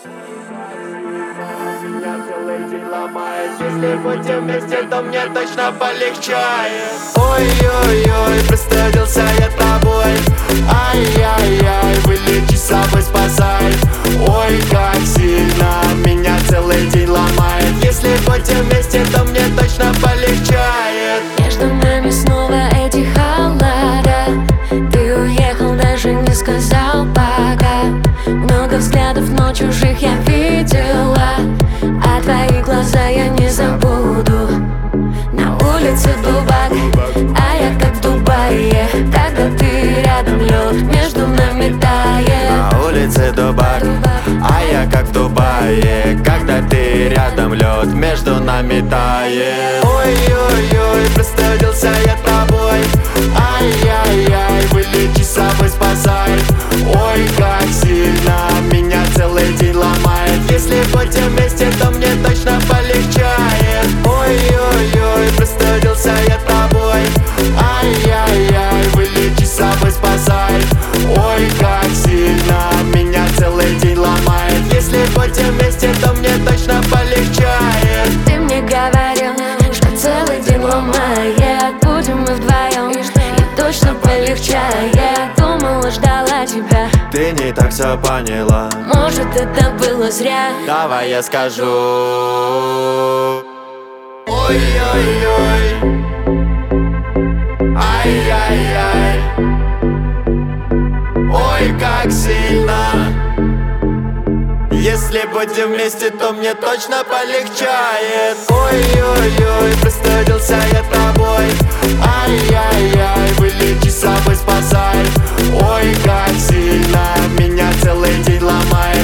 Меня целый день ломает. Если будем вместе, то мне точно полегчает. Ой-ой-ой, простудился я тобой. Ай-яй-яй, вылечи, собой спасай. Ой, как сильно меня целый день ломает. Если будем вместе, то мне точно полегчает. Между нами снова эти холода. Ты уехал, даже не сказал пока. Много взглядов, но чужих я видела, а твои глаза я не забуду. На улице дубак, а я как в Дубае. Когда ты рядом, лед между нами тает. На улице дубак, а я как в Дубае. Когда ты рядом, лед между нами тает. Ой-ой-ой, простудился я тобой. Ай-яй-яй, вылечи, собой спасай. Ой, как сильно меня целый день ломает. Если будем вместе, то мне точно полегчает. Ой-ой-ой, простудился я тобой. Ай-яй-яй, вылечи, собой спасай. Ой, как сильно меня целый день ломает. Если будем вместе, то мне точно полегчает. Ты мне говорил, что целый день ломает. Будем мы вдвоем, и точно полегчает. Думала, ждала тебя. Ты не так все поняла. Может, это было зря. Давай я скажу. Ой-ой-ой, ай-яй-яй, ой, как сильно. Если будем вместе, то мне точно полегчает. Ой-ой-ой, простудился я тобой. Ай-яй-яй, вылечи, собой спасай. Ой, как сильно меня целый день ломает.